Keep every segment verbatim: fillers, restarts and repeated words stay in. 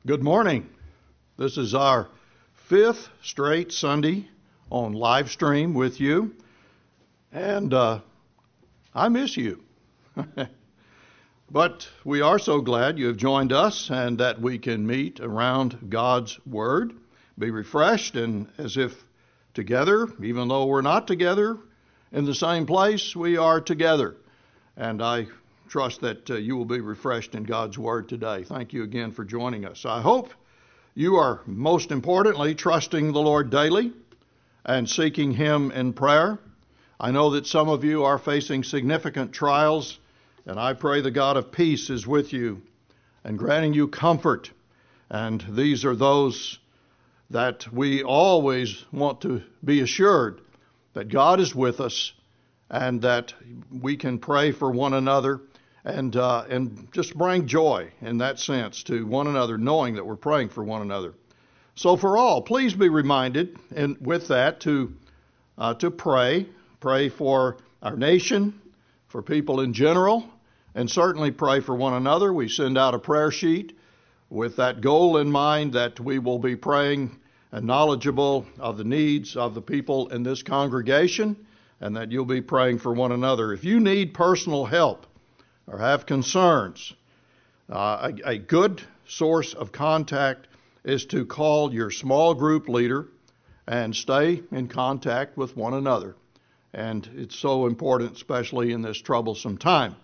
Good morning. This is our fifth straight Sunday on live stream with you, and uh, I miss you. But we are so glad you have joined us and that we can meet around God's Word, be refreshed, and as if together, even though we're not together in the same place, we are together. And I trust that uh, you will be refreshed in God's Word today. Thank you again for joining us. I hope you are, most importantly, trusting the Lord daily and seeking Him in prayer. I know that some of you are facing significant trials, and I pray the God of peace is with you and granting you comfort. And these are those that we always want to be assured that God is with us and that we can pray for one another and uh, and just bring joy in that sense to one another, knowing that we're praying for one another. So for all, please be reminded, and with that, to uh, to pray, pray for our nation, for people in general, and certainly pray for one another. We send out a prayer sheet with that goal in mind that we will be praying and knowledgeable of the needs of the people in this congregation, and that you'll be praying for one another. If you need personal help or have concerns, uh, a, a good source of contact is to call your small group leader and stay in contact with one another. And it's so important, especially in this troublesome time.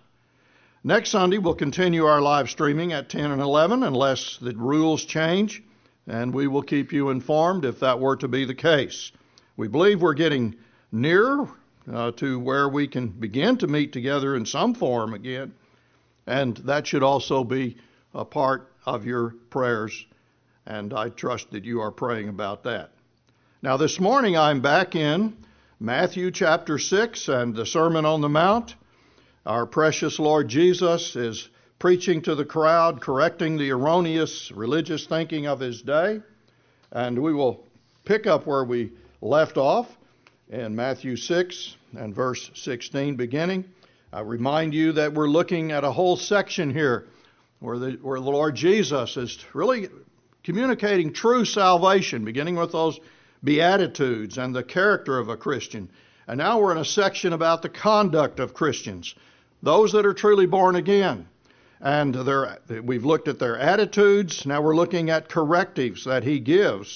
Next Sunday, we'll continue our live streaming at ten and eleven, unless the rules change, and we will keep you informed if that were to be the case. We believe we're getting nearer Uh, to where we can begin to meet together in some form again. And that should also be a part of your prayers. And I trust that you are praying about that. Now this morning I'm back in Matthew chapter six and the Sermon on the Mount. Our precious Lord Jesus is preaching to the crowd, correcting the erroneous religious thinking of his day. And we will pick up where we left off in Matthew six and verse sixteen beginning. I remind you that we're looking at a whole section here where the, where the Lord Jesus is really communicating true salvation, beginning with those Beatitudes and the character of a Christian. And now we're in a section about the conduct of Christians, those that are truly born again. And their, we've looked at their attitudes. Now we're looking at correctives that he gives.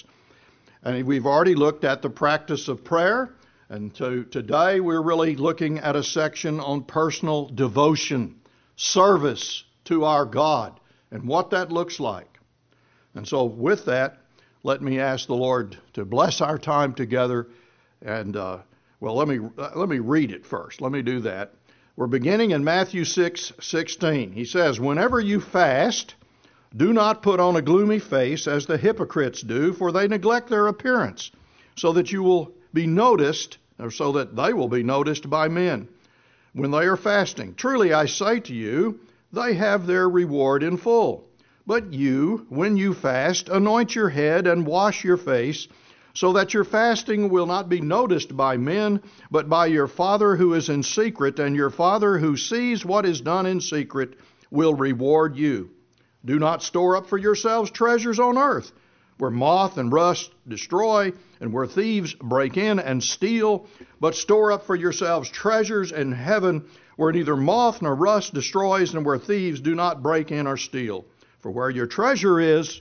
And we've already looked at the practice of prayer. And so today we're really looking at a section on personal devotion, service to our God, and what that looks like. And so with that, let me ask the Lord to bless our time together. And, uh, well, let me uh, let me read it first. Let me do that. We're beginning in Matthew six sixteen. He says, "Whenever you fast, do not put on a gloomy face as the hypocrites do, for they neglect their appearance, so that you will be noticed, or so that they will be noticed by men when they are fasting. Truly I say to you, they have their reward in full. But you, when you fast, anoint your head and wash your face, so that your fasting will not be noticed by men, but by your Father who is in secret, and your Father who sees what is done in secret will reward you. Do not store up for yourselves treasures on earth, where moth and rust destroy, and where thieves break in and steal, but store up for yourselves treasures in heaven, where neither moth nor rust destroys, and where thieves do not break in or steal. For where your treasure is,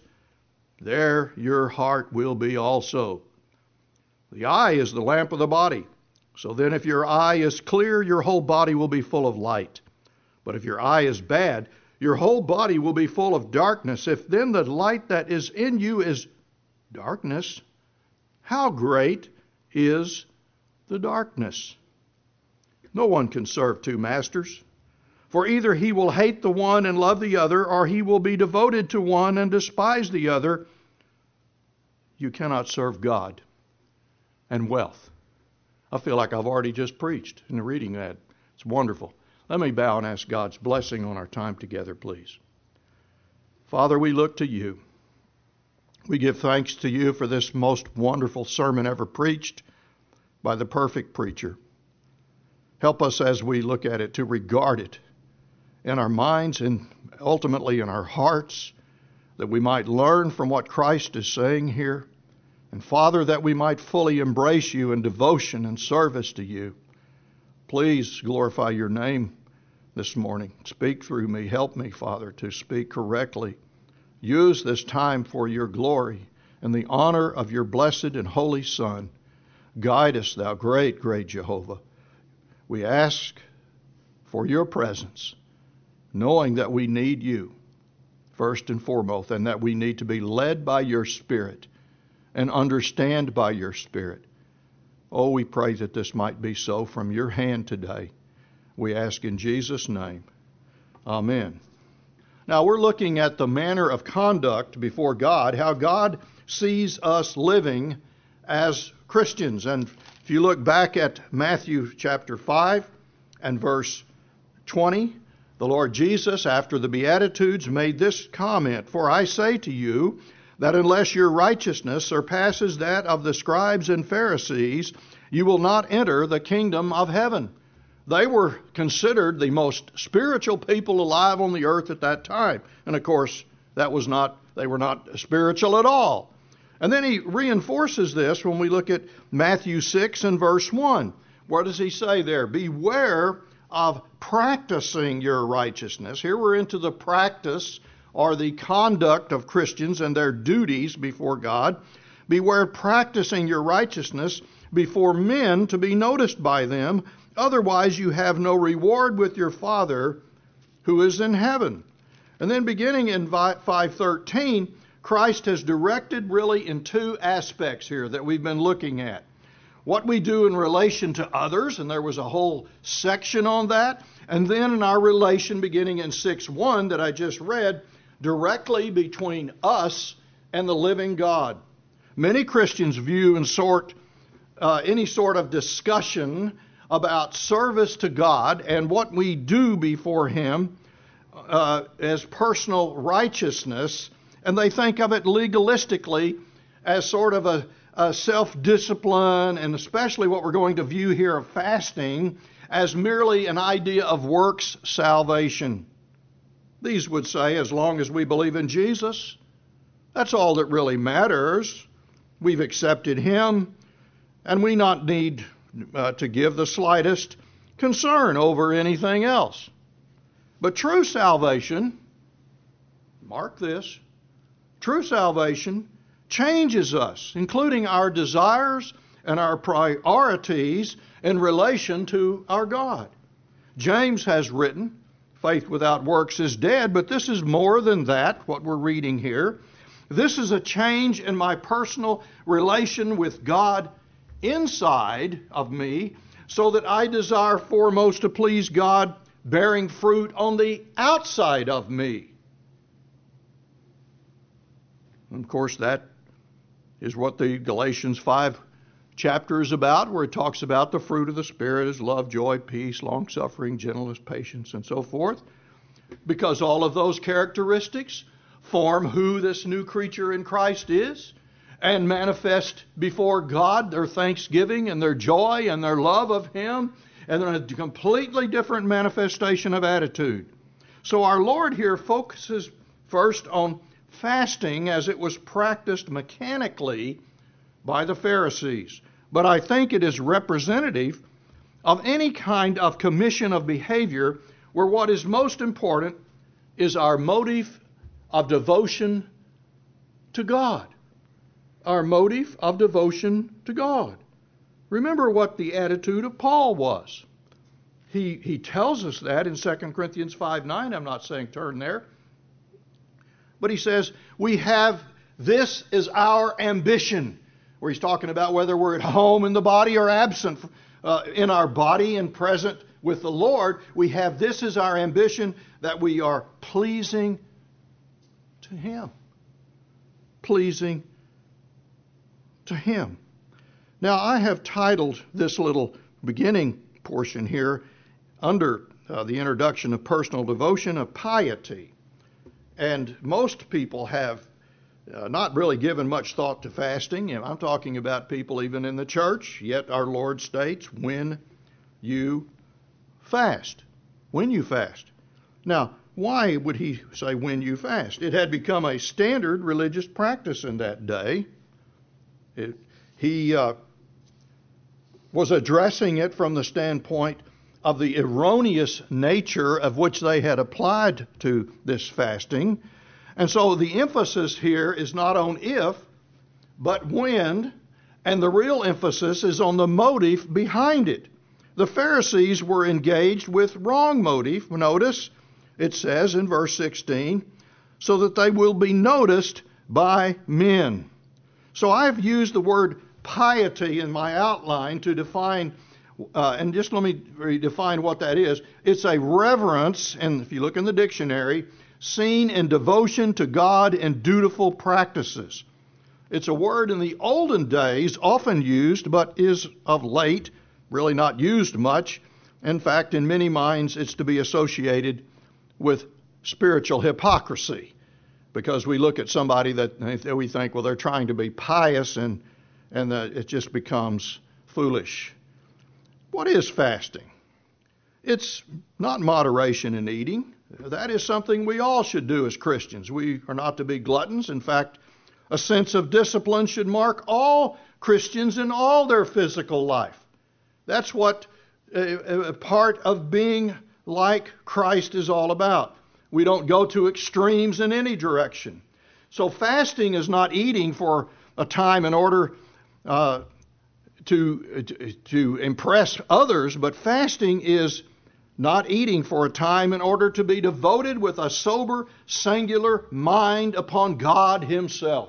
there your heart will be also. The eye is the lamp of the body. So then if your eye is clear, your whole body will be full of light. But if your eye is bad, your whole body will be full of darkness. If then the light that is in you is darkness, how great is the darkness? No one can serve two masters, for either he will hate the one and love the other, or he will be devoted to one and despise the other. You cannot serve God and wealth." I feel like I've already just preached in reading that. It's wonderful. Let me bow and ask God's blessing on our time together, please. Father, we look to you. We give thanks to you for this most wonderful sermon ever preached by the perfect preacher. Help us as we look at it to regard it in our minds and ultimately in our hearts that we might learn from what Christ is saying here. And Father, that we might fully embrace you in devotion and service to you. Please glorify your name this morning. Speak through me. Help me, Father, to speak correctly. Use this time for your glory and the honor of your blessed and holy Son. Guide us, thou great, great Jehovah. We ask for your presence, knowing that we need you first and foremost, and that we need to be led by your Spirit and understand by your Spirit. Oh, we pray that this might be so from your hand today. We ask in Jesus' name. Amen. Now, we're looking at the manner of conduct before God, how God sees us living as Christians. And if you look back at Matthew chapter five and verse twenty, the Lord Jesus, after the Beatitudes, made this comment, "For I say to you that unless your righteousness surpasses that of the scribes and Pharisees, you will not enter the kingdom of heaven." They were considered the most spiritual people alive on the earth at that time. And of course, that was not, they were not spiritual at all. And then he reinforces this when we look at Matthew six and verse one. What does he say there? Beware of practicing your righteousness. Here we're into the practice or the conduct of Christians and their duties before God. Beware practicing your righteousness before men to be noticed by them. Otherwise you have no reward with your Father who is in heaven. And then beginning in five thirteen, Christ has directed really in two aspects here that we've been looking at. What we do in relation to others, and there was a whole section on that. And then in our relation beginning in six one that I just read, directly between us and the living God. Many Christians view and sort uh, any sort of discussion about service to God and what we do before Him uh, as personal righteousness, and they think of it legalistically as sort of a, a self-discipline, and especially what we're going to view here of fasting as merely an idea of works salvation. These would say, as long as we believe in Jesus, that's all that really matters. We've accepted Him, and we not need uh, to give the slightest concern over anything else. But true salvation, mark this, true salvation changes us, including our desires and our priorities in relation to our God. James has written, faith without works is dead, but this is more than that, what we're reading here. This is a change in my personal relation with God inside of me, so that I desire foremost to please God, bearing fruit on the outside of me. And of course, that is what the Galatians five chapter is about, where it talks about the fruit of the Spirit is love, joy, peace, long-suffering, gentleness, patience, and so forth. Because all of those characteristics form who this new creature in Christ is, and manifest before God their thanksgiving and their joy and their love of Him, and a completely different manifestation of attitude. So our Lord here focuses first on fasting as it was practiced mechanically by the Pharisees. But I think it is representative of any kind of commission of behavior where what is most important is our motive of devotion to God. Our motive of devotion to God. Remember what the attitude of Paul was. He, he tells us that in Second Corinthians five nine. I'm not saying turn there. But he says, we have, this is our ambition. Where he's talking about whether we're at home in the body or absent uh, in our body and present with the Lord. We have, this is our ambition, that we are pleasing to Him. Pleasing to Him. Now, I have titled this little beginning portion here under uh, the introduction of personal devotion of piety. And most people have uh, not really given much thought to fasting. And I'm talking about people even in the church. Yet our Lord states, when you fast. When you fast. Now, why would he say when you fast? It had become a standard religious practice in that day. It, he uh, was addressing it from the standpoint of the erroneous nature of which they had applied to this fasting. And so the emphasis here is not on if, but when, and the real emphasis is on the motive behind it. The Pharisees were engaged with wrong motive. Notice, it says in verse sixteen, so that they will be noticed by men. So I've used the word piety in my outline to define, uh, and just let me redefine what that is. It's a reverence, and if you look in the dictionary, seen in devotion to God and dutiful practices. It's a word in the olden days often used, but is of late really not used much. In fact, in many minds, it's to be associated with spiritual hypocrisy, because we look at somebody that we think, well, they're trying to be pious, and and uh, it just becomes foolish. What is fasting? It's not moderation in eating. That is something we all should do as Christians. We are not to be gluttons. In fact, a sense of discipline should mark all Christians in all their physical life. That's what a, a part of being like Christ is all about. We don't go to extremes in any direction. So fasting is not eating for a time in order uh, to, to, to impress others, but fasting is not eating for a time in order to be devoted with a sober, singular mind upon God Himself.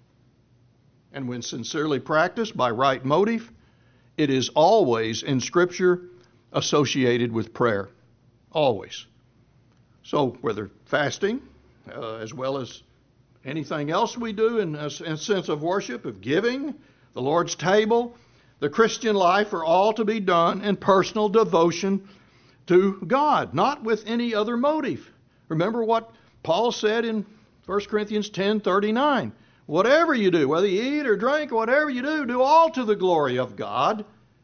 And when sincerely practiced by right motive, it is always in Scripture associated with prayer. Always. So whether fasting, uh, as well as anything else we do in a, in a sense of worship, of giving, the Lord's table, the Christian life are all to be done in personal devotion to God, not with any other motive. Remember what Paul said in First Corinthians ten thirty-nine. Whatever you do, whether you eat or drink, whatever you do, do all to the glory of God.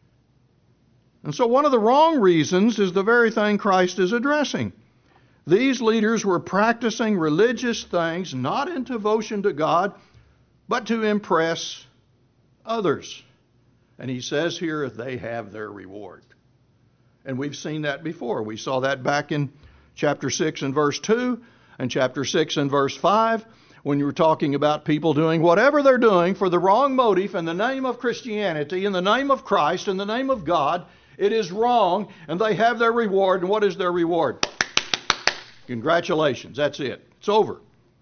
And so one of the wrong reasons is the very thing Christ is addressing. These leaders were practicing religious things not in devotion to God, but to impress others. And he says here, they have their reward. And we've seen that before. We saw that back in chapter six and verse two, and chapter six and verse five, when you were talking about people doing whatever they're doing for the wrong motive in the name of Christianity, in the name of Christ, in the name of God. It is wrong, and they have their reward. And what is their reward? Congratulations. That's it. It's over.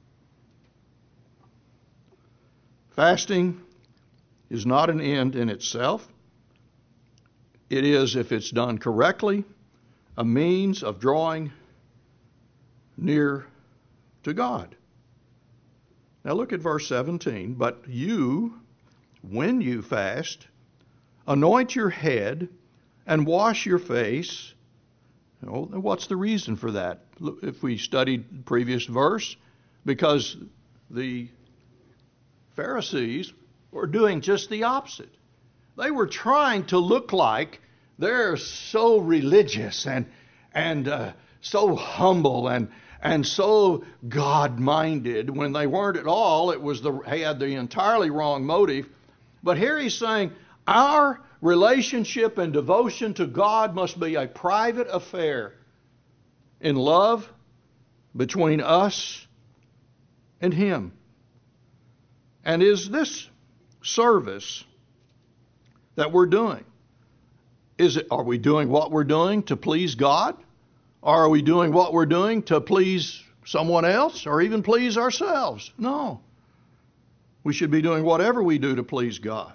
Fasting is not an end in itself. It is, if it's done correctly, a means of drawing near to God. Now look at verse seventeen. But you, when you fast, anoint your head and wash your face. You know, what's the reason for that? If we studied the previous verse, because the Pharisees were doing just the opposite. They were trying to look like they're so religious and and uh, so humble and and so God-minded, when they weren't at all. It was the they had the entirely wrong motive. But here he's saying our relationship and devotion to God must be a private affair in love between us and Him. And is this service that we're doing, is it, are we doing what we're doing to please God? Or are we doing what we're doing to please someone else or even please ourselves? No. We should be doing whatever we do to please God.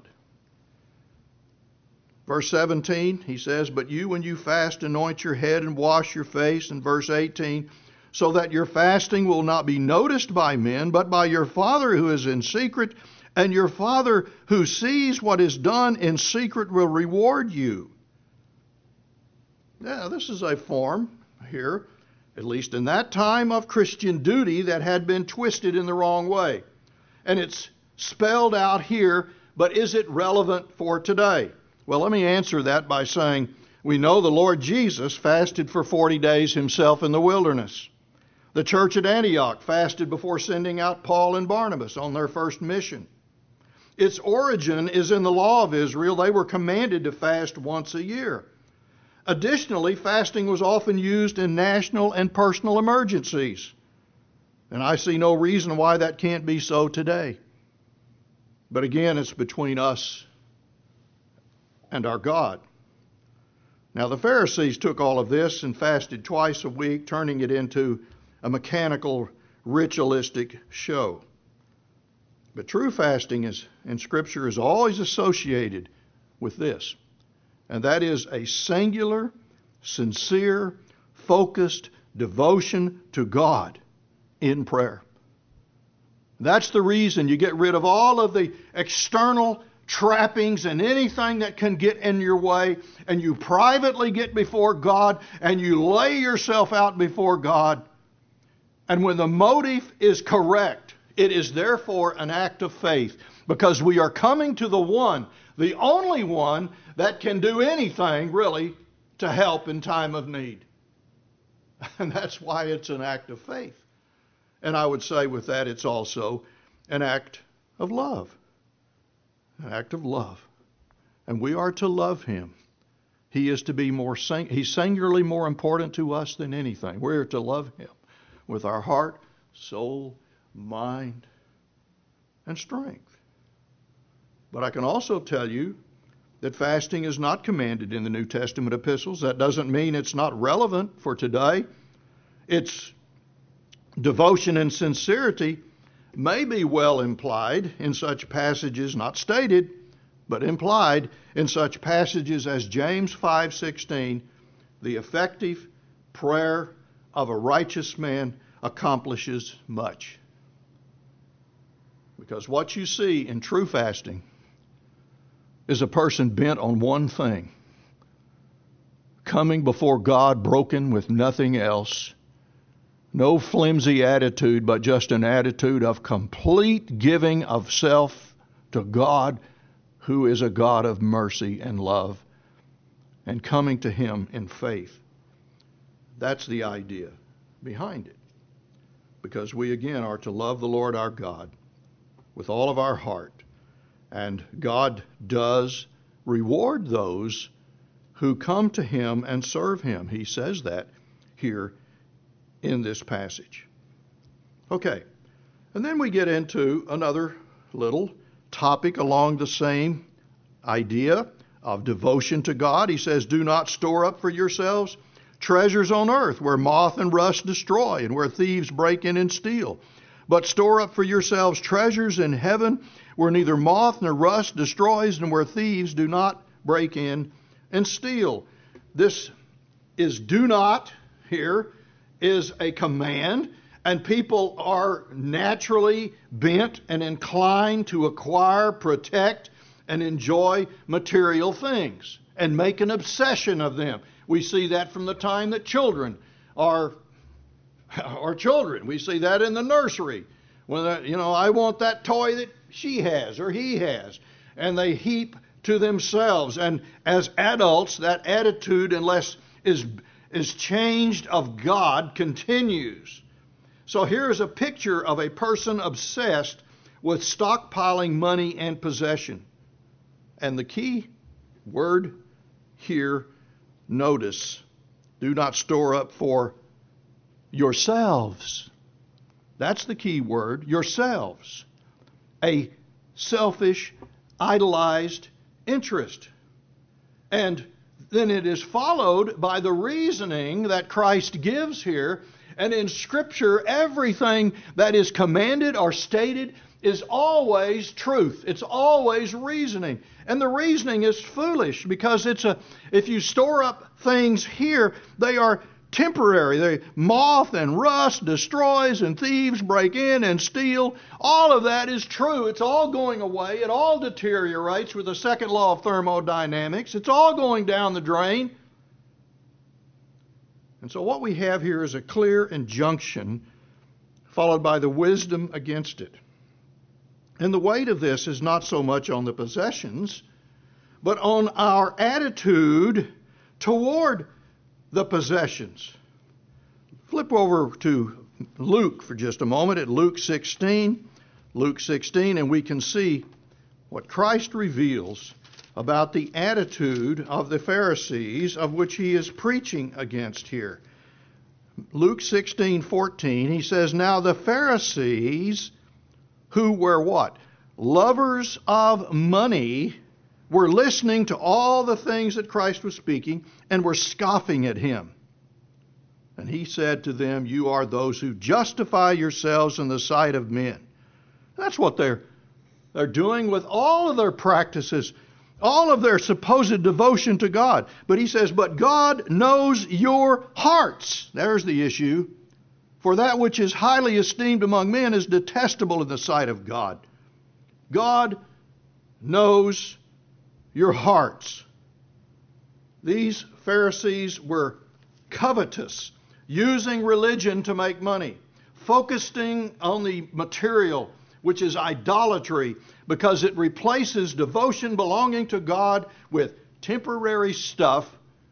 Verse seventeen, he says, but you, when you fast, anoint your head and wash your face. And verse eighteen, so that your fasting will not be noticed by men, but by your Father who is in secret, and your Father who sees what is done in secret will reward you. Now, this is a form here, at least in that time, of Christian duty that had been twisted in the wrong way. And it's spelled out here, but is it relevant for today? Well, let me answer that by saying we know the Lord Jesus fasted for forty days himself in the wilderness. The church at Antioch fasted before sending out Paul and Barnabas on their first mission. Its origin is in the law of Israel. They were commanded to fast once a year. Additionally, fasting was often used in national and personal emergencies. And I see no reason why that can't be so today. But again, it's between us and our God. Now, the Pharisees took all of this and fasted twice a week, turning it into a mechanical, ritualistic show. But true fasting is, in Scripture is always associated with this, and that is a singular, sincere, focused devotion to God in prayer. That's the reason you get rid of all of the external trappings and anything that can get in your way, and you privately get before God and you lay yourself out before God. And when the motive is correct, it is therefore an act of faith, because we are coming to the one, the only one that can do anything really to help in time of need. And that's why it's an act of faith. And I would say with that, it's also an act of love. An act of love. And we are to love Him. He is to be more, sing- He's singularly more important to us than anything. We're to love Him with our heart, soul, mind, and strength. But I can also tell you that fasting is not commanded in the New Testament epistles. That doesn't mean it's not relevant for today. Its devotion and sincerity may be well implied in such passages, not stated, but implied in such passages as James five sixteen, the effective prayer of a righteous man accomplishes much. Because what you see in true fasting is a person bent on one thing, coming before God broken with nothing else, no flimsy attitude, but just an attitude of complete giving of self to God, who is a God of mercy and love, and coming to Him in faith. That's the idea behind it. Because we again are to love the Lord our God with all of our heart. And God does reward those who come to Him and serve Him. He says that here in this passage. Okay, and then we get into another little topic along the same idea of devotion to God. He says, do not store up for yourselves treasures on earth where moth and rust destroy and where thieves break in and steal. But store up for yourselves treasures in heaven where neither moth nor rust destroys and where thieves do not break in and steal. This is do not here is a command, and people are naturally bent and inclined to acquire, protect, and enjoy material things and make an obsession of them. We see that from the time that children are, are children. We see that in the nursery. When, you know, I want that toy that she has or he has. And they heap to themselves. And as adults, that attitude, unless is is changed of God, continues. So here's a picture of a person obsessed with stockpiling money and possession. And the key word here, notice, do not store up for yourselves. That's the key word, yourselves. A selfish, idolized interest. And then it is followed by the reasoning that Christ gives here. And in Scripture, everything that is commanded or stated is always truth. It's always reasoning. And the reasoning is foolish because it's a, if you store up things here, they are temporary. They moth and rust destroys and thieves break in and steal. All of that is true. It's all going away. It all deteriorates with the second law of thermodynamics. It's all going down the drain. And so what we have here is a clear injunction followed by the wisdom against it. And the weight of this is not so much on the possessions, but on our attitude toward the possessions. Flip over to Luke for just a moment, at Luke sixteen, Luke sixteen, and we can see what Christ reveals about the attitude of the Pharisees of which he is preaching against here. Luke sixteen fourteen, he says, "Now the Pharisees, who were what? Lovers of money, were listening to all the things that Christ was speaking and were scoffing at him. And he said to them, 'You are those who justify yourselves in the sight of men.'" That's what they're, they're doing with all of their practices, all of their supposed devotion to God. But he says, "But God knows your hearts." There's the issue. "For that which is highly esteemed among men is detestable in the sight of God." God knows your hearts. These Pharisees were covetous, using religion to make money, focusing on the material, which is idolatry, because it replaces devotion belonging to God with temporary stuff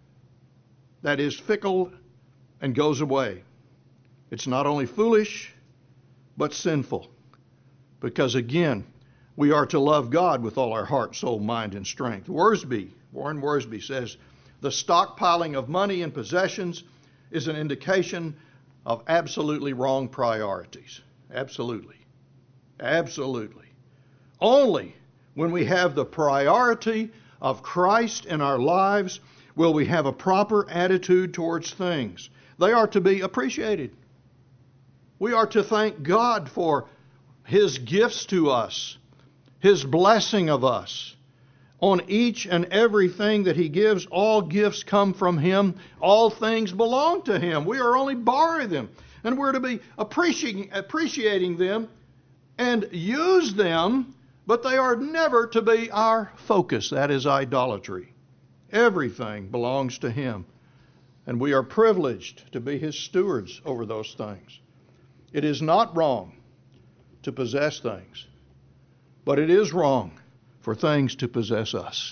that is fickle and goes away. It's not only foolish, but sinful. Because again, we are to love God with all our heart, soul, mind, and strength. Worsby, Warren Worsby says, "The stockpiling of money and possessions is an indication of absolutely wrong priorities." Absolutely. Absolutely. Only when we have the priority of Christ in our lives will we have a proper attitude towards things. They are to be appreciated. We are to thank God for His gifts to us, His blessing of us. On each and everything that He gives, all gifts come from Him. All things belong to Him. We are only borrowing them. And we're to be appreciating, appreciating them and use them, but they are never to be our focus. That is idolatry. Everything belongs to Him. And we are privileged to be His stewards over those things. It is not wrong to possess things, but it is wrong for things to possess us.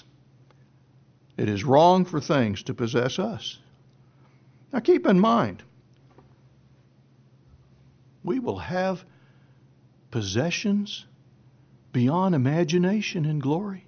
It is wrong for things to possess us. Now keep in mind, we will have possessions beyond imagination and glory.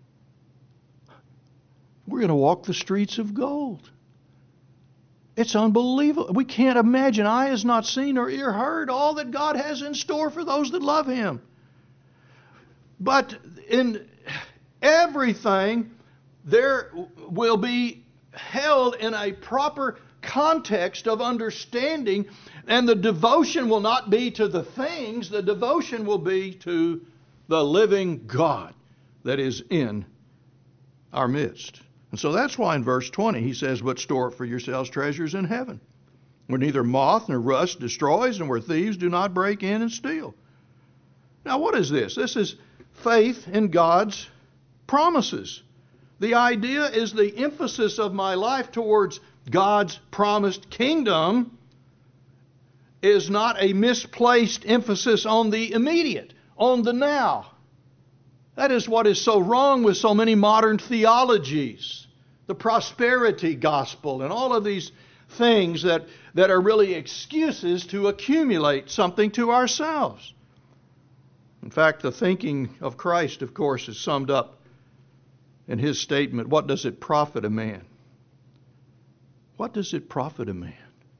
We're going to walk the streets of gold. It's unbelievable. We can't imagine. Eye has not seen or ear heard all that God has in store for those that love Him. But in everything, there will be held in a proper context of understanding, and the devotion will not be to the things, the devotion will be to the living God that is in our midst. And so that's why in verse twenty he says, "But store up for yourselves treasures in heaven, where neither moth nor rust destroys, and where thieves do not break in and steal." Now what is this? This is faith in God's promises. The idea is the emphasis of my life towards God's promised kingdom is not a misplaced emphasis on the immediate, on the now. That is what is so wrong with so many modern theologies. The prosperity gospel and all of these things that, that are really excuses to accumulate something to ourselves. In fact, the thinking of Christ, of course, is summed up in His statement, "What does it profit a man?" What does it profit a man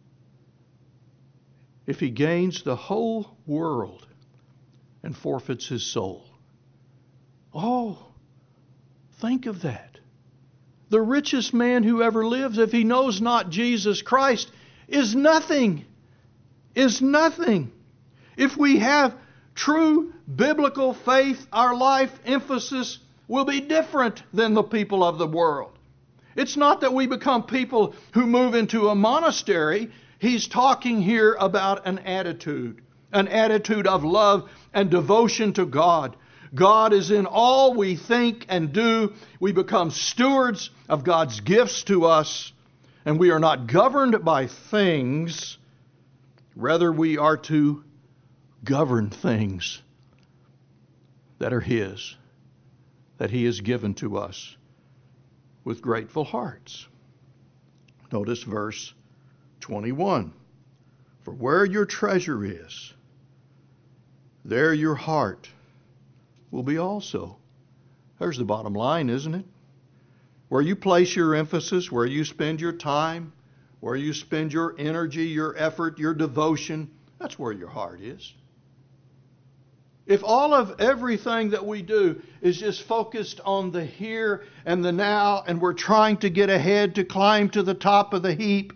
if he gains the whole world and forfeits his soul? Oh, think of that. The richest man who ever lives, if he knows not Jesus Christ, is nothing. Is nothing. If we have true biblical faith, our life emphasis will be different than the people of the world. It's not that we become people who move into a monastery. He's talking here about an attitude, an attitude of love and devotion to God. God is in all we think and do. We become stewards of God's gifts to us, and we are not governed by things. Rather, we are to govern things that are His, that He has given to us with grateful hearts. Notice verse twenty-one. For where your treasure is, there your heart will be also. There's the bottom line, isn't it? Where you place your emphasis, where you spend your time, where you spend your energy, your effort, your devotion, that's where your heart is. If all of everything that we do is just focused on the here and the now, and we're trying to get ahead to climb to the top of the heap,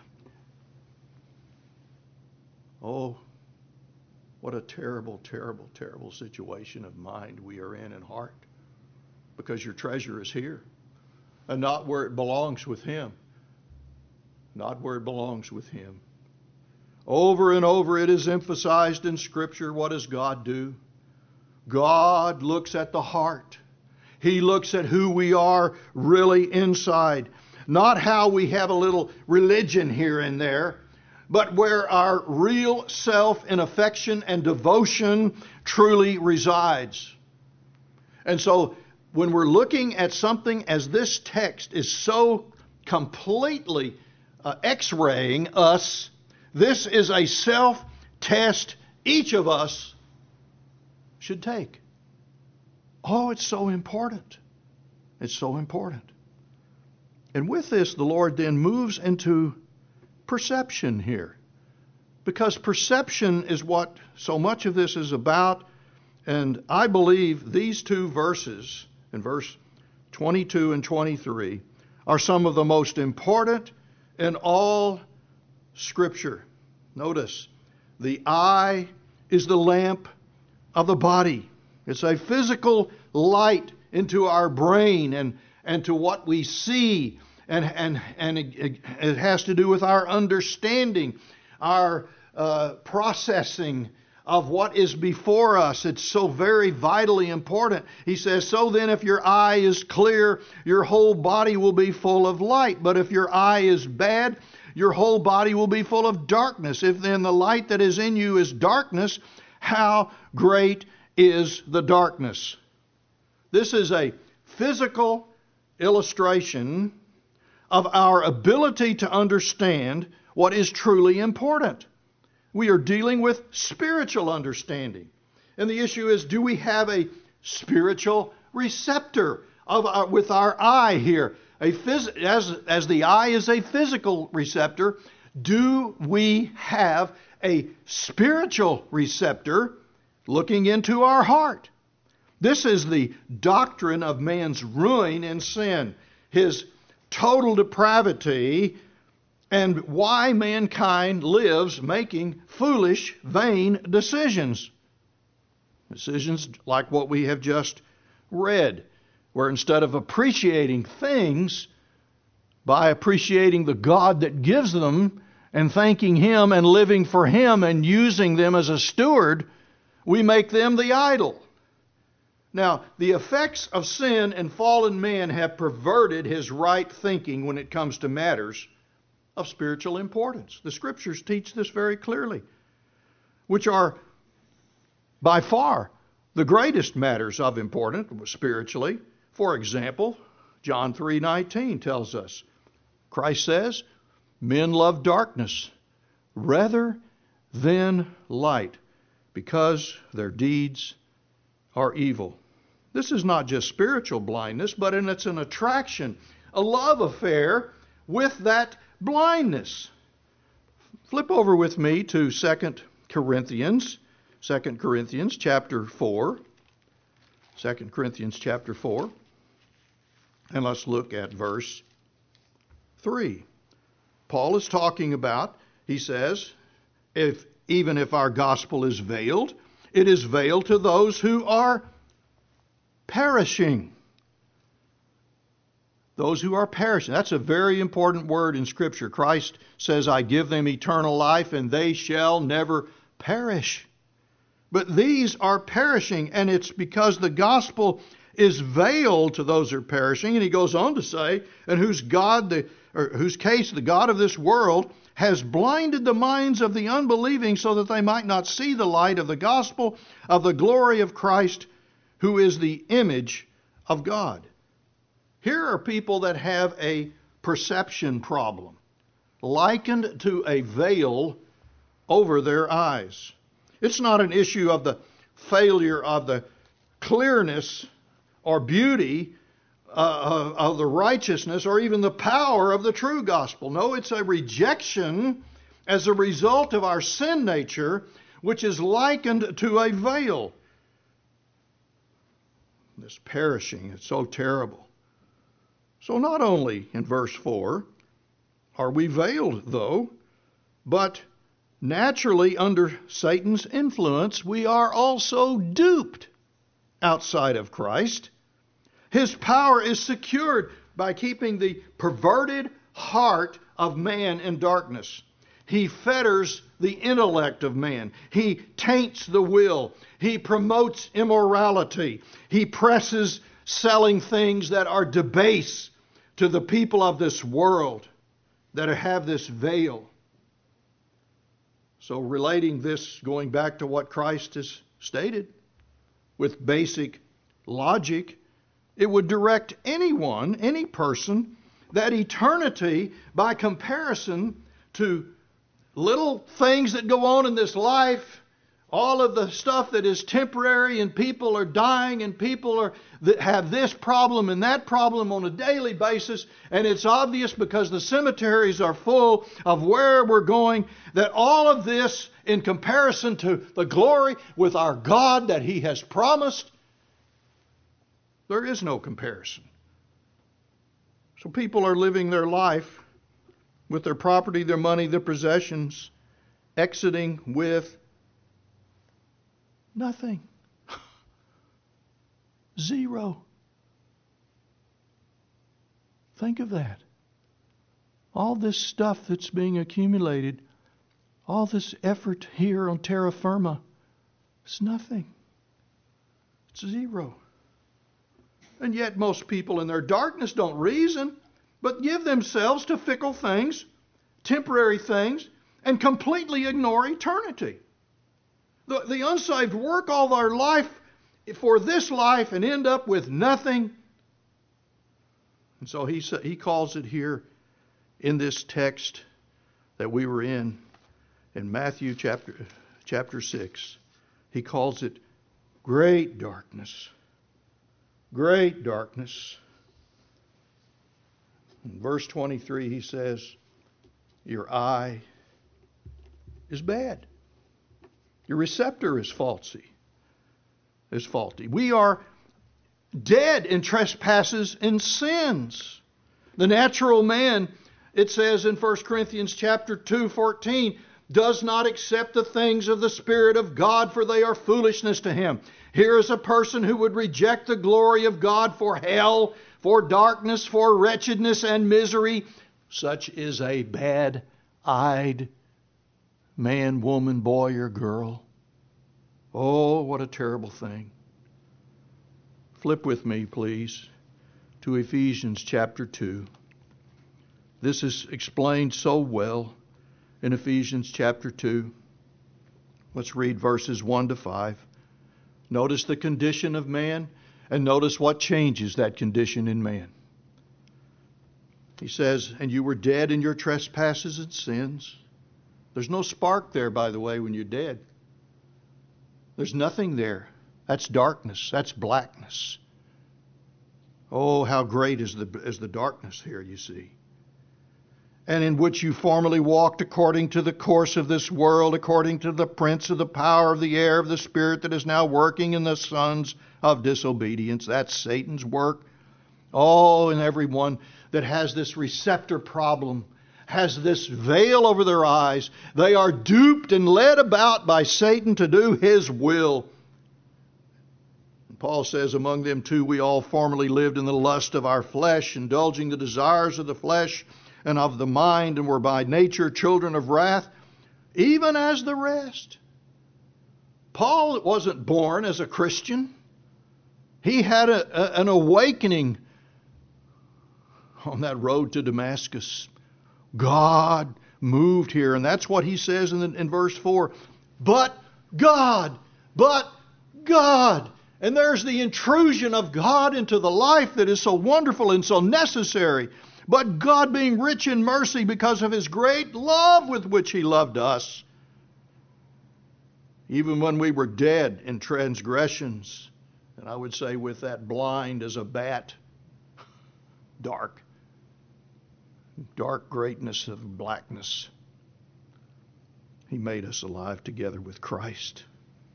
oh, what a terrible, terrible, terrible situation of mind we are in and heart. Because your treasure is here and not where it belongs with Him. Not where it belongs with Him. Over and over it is emphasized in Scripture. What does God do? God looks at the heart. He looks at who we are really inside. Not how we have a little religion here and there, but where our real self in affection and devotion truly resides. And so when we're looking at something as this text is so completely uh, x-raying us, this is a self-test each of us should take. Oh, it's so important. It's so important. And with this, the Lord then moves into perception here. Because perception is what so much of this is about. And I believe these two verses, in verse twenty-two and twenty-three, are some of the most important in all Scripture. Notice, the eye is the lamp of the body. It's a physical light into our brain and, and to what we see. And, and, and it, it has to do with our understanding, our uh, processing of what is before us. It's so very vitally important. He says, so then if your eye is clear, your whole body will be full of light. But if your eye is bad, your whole body will be full of darkness. If then the light that is in you is darkness, how great is the darkness? This is a physical illustration of our ability to understand what is truly important. We are dealing with spiritual understanding. And the issue is, do we have a spiritual receptor of our, with our eye here? A phys- as, as the eye is a physical receptor, do we have a spiritual receptor looking into our heart? This is the doctrine of man's ruin and sin, his total depravity, and why mankind lives making foolish, vain decisions. Decisions like what we have just read, where instead of appreciating things by appreciating the God that gives them and thanking Him and living for Him and using them as a steward, we make them the idol. Now, the effects of sin and fallen man have perverted his right thinking when it comes to matters of spiritual importance. The Scriptures teach this very clearly, which are by far the greatest matters of importance spiritually. For example, John three nineteen tells us, Christ says, men love darkness rather than light because their deeds are evil. This is not just spiritual blindness, but it's an attraction, a love affair with that blindness. Flip over with me to Second Corinthians, Second Corinthians chapter four. Second Corinthians chapter four. And let's look at verse three. Paul is talking about, he says, if even if our gospel is veiled, it is veiled to those who are perishing. Those who are perishing. That's a very important word in Scripture. Christ says, I give them eternal life and they shall never perish. But these are perishing, and it's because the gospel is veiled to those who are perishing. And he goes on to say, and whose God, the, or whose case the God of this world has blinded the minds of the unbelieving so that they might not see the light of the gospel of the glory of Christ, who is the image of God. Here are people that have a perception problem, likened to a veil over their eyes. It's not an issue of the failure of the clearness or beauty uh, of the righteousness or even the power of the true gospel. No, it's a rejection as a result of our sin nature, which is likened to a veil. This perishing, it's so terrible. So not only in verse four are we veiled, though, but naturally under Satan's influence, we are also duped outside of Christ. His power is secured by keeping the perverted heart of man in darkness. He fetters the intellect of man. He taints the will. He promotes immorality. He presses selling things that are debased to the people of this world that have this veil. So relating this, going back to what Christ has stated, with basic logic, it would direct anyone, any person, that eternity, by comparison to little things that go on in this life, all of the stuff that is temporary, and people are dying, and people are that have this problem and that problem on a daily basis, and it's obvious because the cemeteries are full of where we're going, that all of this, in comparison to the glory with our God that He has promised, there is no comparison. So people are living their life with their property, their money, their possessions, exiting with nothing. Zero. Think of that. All this stuff that's being accumulated, all this effort here on terra firma, it's nothing. It's zero. And yet most people in their darkness don't reason, but give themselves to fickle things, temporary things, and completely ignore eternity. The, the unsaved work all their life for this life and end up with nothing. And so he, he calls it here in this text that we were in, in Matthew chapter, chapter six. He calls it great darkness. Great darkness. In verse twenty-three, he says, your eye is bad. Your receptor is faulty. Is faulty. We are dead in trespasses and sins. The natural man, it says in First Corinthians chapter two, fourteen, does not accept the things of the Spirit of God, for they are foolishness to him. Here is a person who would reject the glory of God for hell, for darkness, for wretchedness and misery. Such is a bad-eyed man, woman, boy, or girl. Oh, what a terrible thing. Flip with me, please, to Ephesians chapter two. This is explained so well in Ephesians chapter two. Let's read verses one to five. Notice the condition of man, and notice what changes that condition in man. He says, and you were dead in your trespasses and sins. There's no spark there, by the way, when you're dead. There's nothing there. That's darkness. That's blackness. Oh, how great is the, is the darkness here, you see. And in which you formerly walked according to the course of this world, according to the prince of the power of the air, of the spirit that is now working in the sons of disobedience. That's Satan's work. Oh, and everyone that has this receptor problem, has this veil over their eyes. They are duped and led about by Satan to do his will. And Paul says, among them too we all formerly lived in the lust of our flesh, indulging the desires of the flesh and of the mind, and were by nature children of wrath, even as the rest. Paul wasn't born as a Christian. He had a, a, an awakening on that road to Damascus. God moved here, and that's what he says in, the, in verse four. But God, but God. And there's the intrusion of God into the life that is so wonderful and so necessary. But God, being rich in mercy because of His great love with which He loved us, even when we were dead in transgressions, and I would say with that blind as a bat, dark, dark greatness of blackness, He made us alive together with Christ.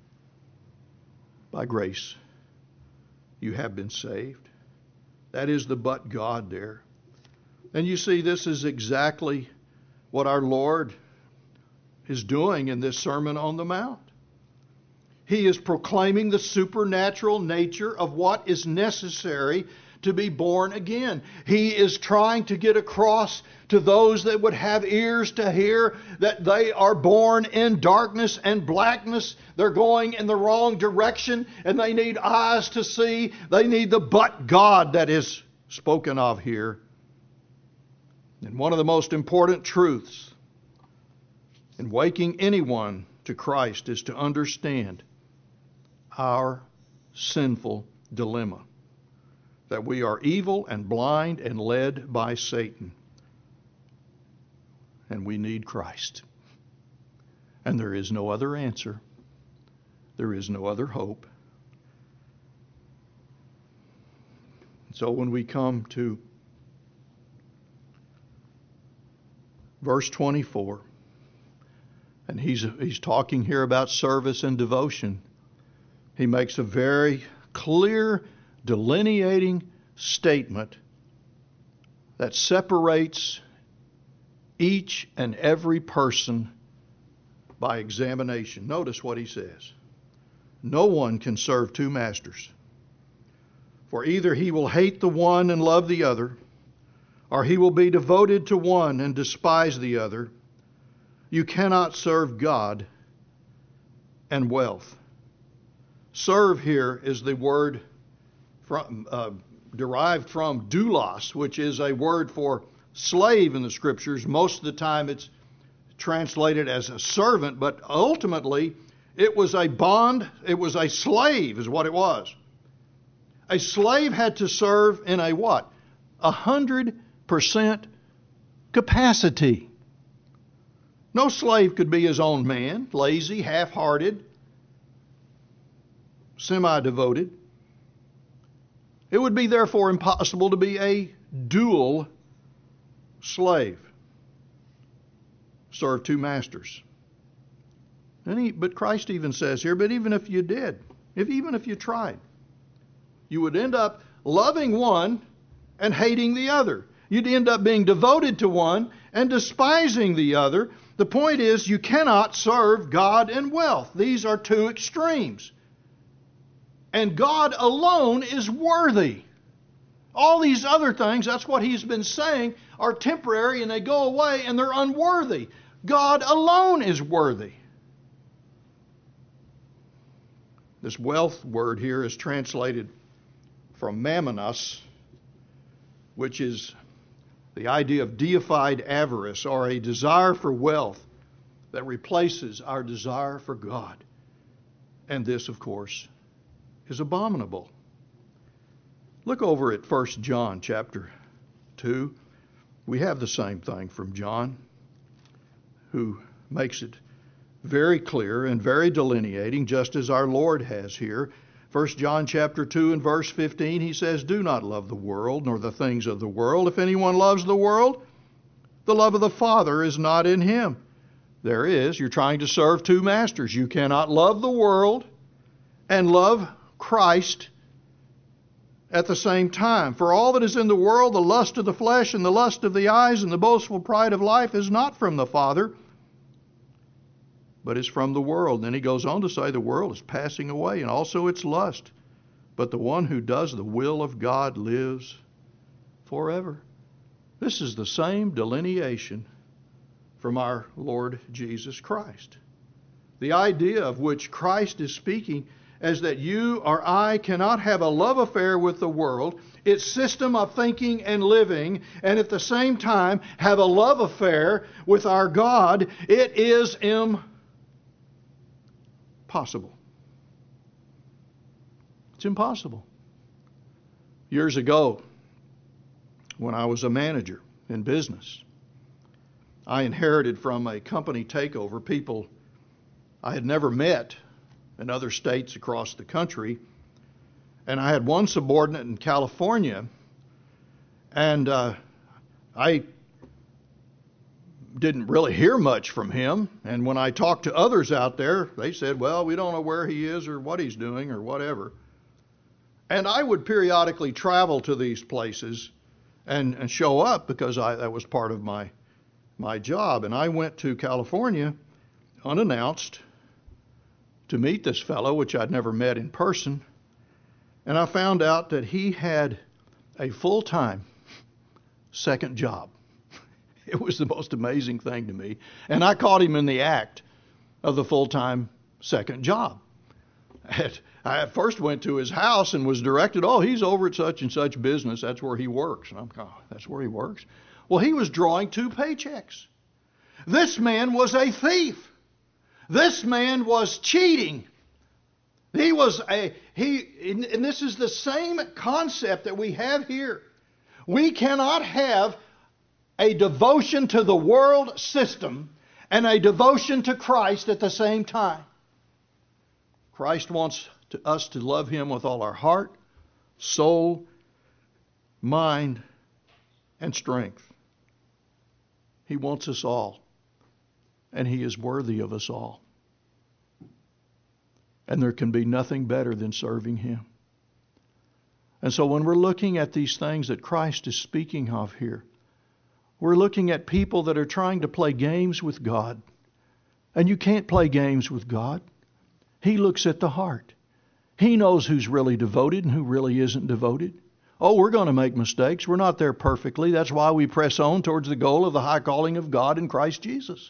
By grace, you have been saved. That is the but God there. And you see, this is exactly what our Lord is doing in this Sermon on the Mount. He is proclaiming the supernatural nature of what is necessary to be born again. He is trying to get across to those that would have ears to hear that they are born in darkness and blackness. They're going in the wrong direction and they need eyes to see. They need the but God that is spoken of here. And one of the most important truths in waking anyone to Christ is to understand our sinful dilemma, that we are evil and blind and led by Satan, and we need Christ. And there is no other answer. There is no other hope. So when we come to verse twenty-four, and he's he's talking here about service and devotion, he makes a very clear, delineating statement that separates each and every person by examination. Notice what he says. No one can serve two masters, for either he will hate the one and love the other, or he will be devoted to one and despise the other. You cannot serve God and wealth. Serve here is the word from, uh, derived from doulos, which is a word for slave in the Scriptures. Most of the time it's translated as a servant, but ultimately it was a bond, it was a slave is what it was. A slave had to serve in a what? A hundred percent capacity. No slave could be his own man, lazy, half-hearted, semi-devoted. It would be therefore impossible to be a dual slave. Serve two masters. And he, but Christ even says here, but even if you did, if even if you tried, you would end up loving one and hating the other. You'd end up being devoted to one and despising the other. The point is, you cannot serve God and wealth. These are two extremes. And God alone is worthy. All these other things, that's what he's been saying, are temporary and they go away and they're unworthy. God alone is worthy. This wealth word here is translated from mammonos, which is the idea of deified avarice or a desire for wealth that replaces our desire for God. And this, of course, is abominable. Look over at First John chapter two. We have the same thing from John, who makes it very clear and very delineating, just as our Lord has here. First John chapter two and verse fifteen, he says, do not love the world nor the things of the world. If anyone loves the world, the love of the Father is not in him. There is. You're trying to serve two masters. You cannot love the world and love Christ at the same time. For all that is in the world, the lust of the flesh and the lust of the eyes and the boastful pride of life is not from the Father, but is from the world. Then he goes on to say the world is passing away and also its lust. But the one who does the will of God lives forever. This is the same delineation from our Lord Jesus Christ. The idea of which Christ is speaking is that you or I cannot have a love affair with the world, its system of thinking and living, and at the same time have a love affair with our God. It is impossible. It's impossible. Years ago, when I was a manager in business, I inherited from a company takeover people I had never met in other states across the country. And I had one subordinate in California, and uh, I didn't really hear much from him. And when I talked to others out there, they said, well, we don't know where he is or what he's doing or whatever. And I would periodically travel to these places and, and show up because I, that was part of my my job. And I went to California unannounced to meet this fellow, which I'd never met in person. And I found out that he had a full-time second job. It was the most amazing thing to me. And I caught him in the act of the full-time second job. I at first went to his house and was directed, oh, he's over at such and such business. That's where he works. And I'm going, oh, that's where he works? Well, he was drawing two paychecks. This man was a thief. This man was cheating. He was a, he, and this is the same concept that we have here. We cannot have a devotion to the world system and a devotion to Christ at the same time. Christ wants to, us to love Him with all our heart, soul, mind, and strength. He wants us all, and He is worthy of us all. And there can be nothing better than serving Him. And so when we're looking at these things that Christ is speaking of here, we're looking at people that are trying to play games with God. And you can't play games with God. He looks at the heart. He knows who's really devoted and who really isn't devoted. Oh, we're going to make mistakes. We're not there perfectly. That's why we press on towards the goal of the high calling of God in Christ Jesus.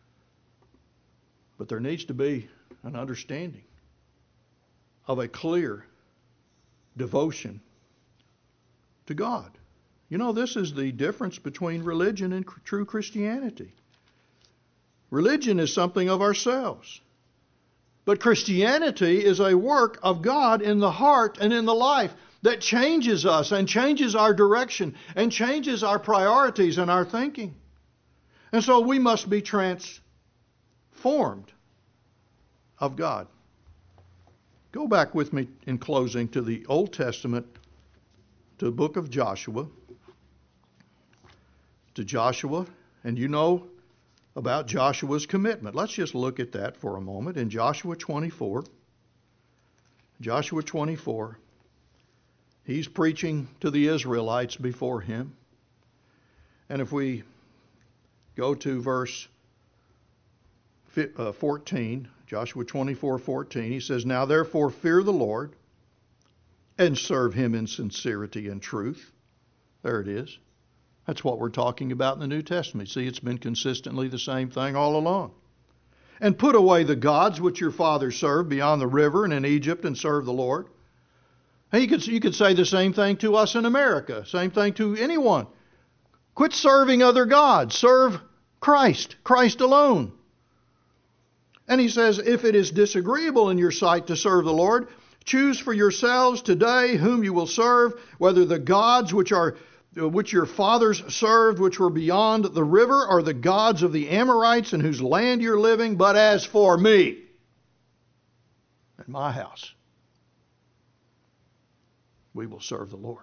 But there needs to be an understanding of a clear devotion to God. You know, this is the difference between religion and true Christianity. Religion is something of ourselves. But Christianity is a work of God in the heart and in the life that changes us and changes our direction and changes our priorities and our thinking. And so we must be transformed of God. Go back with me in closing to the Old Testament, to the book of Joshua. To Joshua, and you know about Joshua's commitment. Let's just look at that for a moment. In Joshua twenty-four, Joshua twenty-four, he's preaching to the Israelites before him. And if we go to verse fourteen, Joshua twenty-four fourteen, he says, now therefore fear the Lord and serve Him in sincerity and truth. There it is. That's what we're talking about in the New Testament. See, it's been consistently the same thing all along. And put away the gods which your fathers served beyond the river and in Egypt, and serve the Lord. And you could, you could say the same thing to us in America. Same thing to anyone. Quit serving other gods. Serve Christ. Christ alone. And he says, if it is disagreeable in your sight to serve the Lord, choose for yourselves today whom you will serve, whether the gods which are which your fathers served, which were beyond the river, are the gods of the Amorites in whose land you're living. But as for me and my house, we will serve the Lord.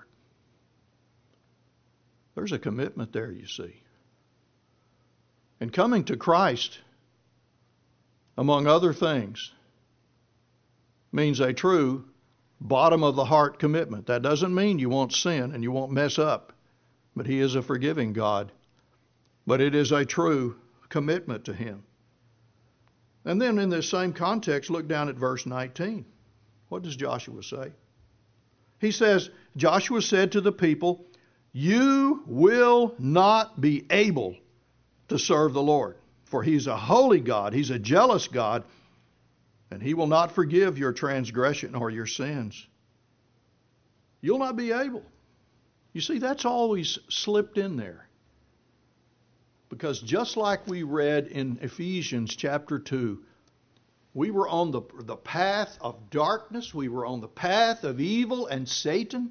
There's a commitment there, you see. And coming to Christ, among other things, means a true bottom of the heart commitment. That doesn't mean you won't sin and you won't mess up. But He is a forgiving God. But it is a true commitment to Him. And then in this same context, look down at verse nineteen. What does Joshua say? He says, Joshua said to the people, you will not be able to serve the Lord, for He's a holy God. He's a jealous God, and He will not forgive your transgression or your sins. You'll not be able. You see, that's always slipped in there. Because just like we read in Ephesians chapter two, we were on the, the path of darkness. We were on the path of evil and Satan.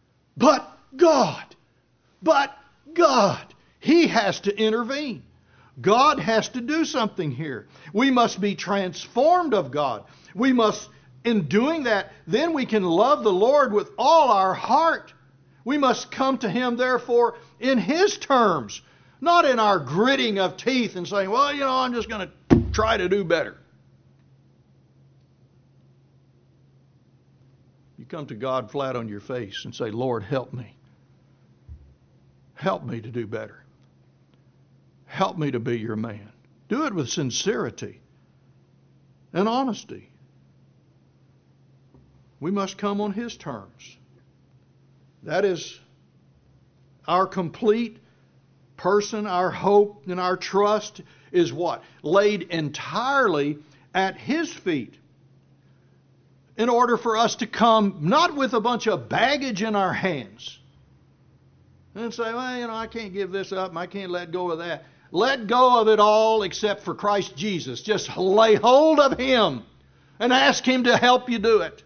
But God, but God, He has to intervene. God has to do something here. We must be transformed of God. We must, in doing that, then we can love the Lord with all our heart. We must come to Him, therefore, in His terms, not in our gritting of teeth and saying, well, you know, I'm just going to try to do better. You come to God flat on your face and say, Lord, help me. Help me to do better. Help me to be your man. Do it with sincerity and honesty. We must come on His terms. That is our complete person, our hope and our trust is what? Laid entirely at His feet. In order for us to come not with a bunch of baggage in our hands and say, well, you know, I can't give this up and I can't let go of that. Let go of it all except for Christ Jesus. Just lay hold of Him and ask Him to help you do it.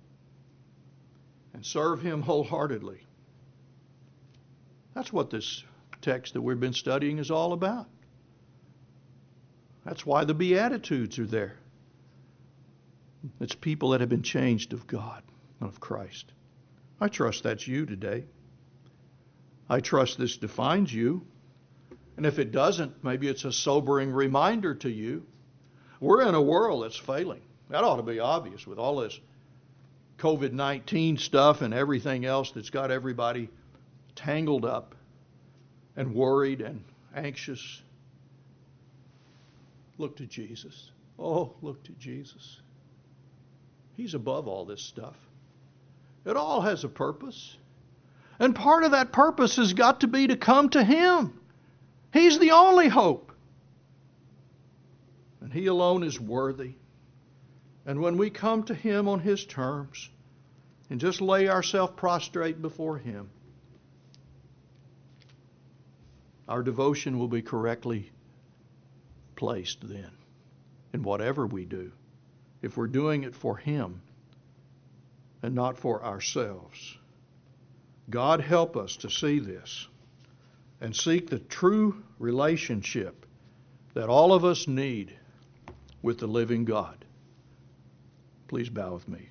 And serve Him wholeheartedly. That's what this text that we've been studying is all about. That's why the Beatitudes are there. It's people that have been changed of God, of Christ. I trust that's you today. I trust this defines you. And if it doesn't, maybe it's a sobering reminder to you. We're in a world that's failing. That ought to be obvious with all this covid nineteen stuff and everything else that's got everybody tangled up and worried and anxious. Look to Jesus. Oh, look to Jesus. He's above all this stuff. It all has a purpose. And part of that purpose has got to be to come to Him. He's the only hope. And He alone is worthy. And when we come to Him on His terms and just lay ourselves prostrate before Him, our devotion will be correctly placed then in whatever we do, if we're doing it for Him and not for ourselves. God help us to see this and seek the true relationship that all of us need with the living God. Please bow with me.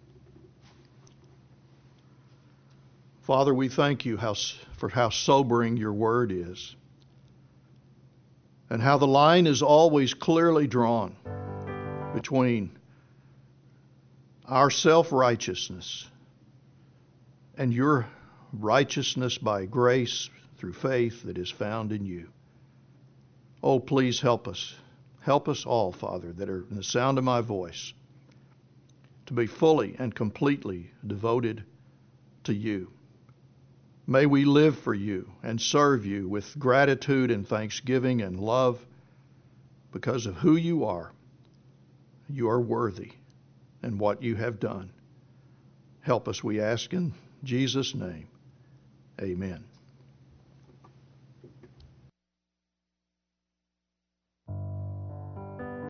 Father, we thank you how, for how sobering your word is, and how the line is always clearly drawn between our self-righteousness and your righteousness by grace through faith that is found in you. Oh, please help us. Help us all, Father, that are in the sound of my voice, to be fully and completely devoted to you. May we live for you and serve you with gratitude and thanksgiving and love because of who you are. You are worthy and what you have done. Help us, we ask in Jesus' name. Amen.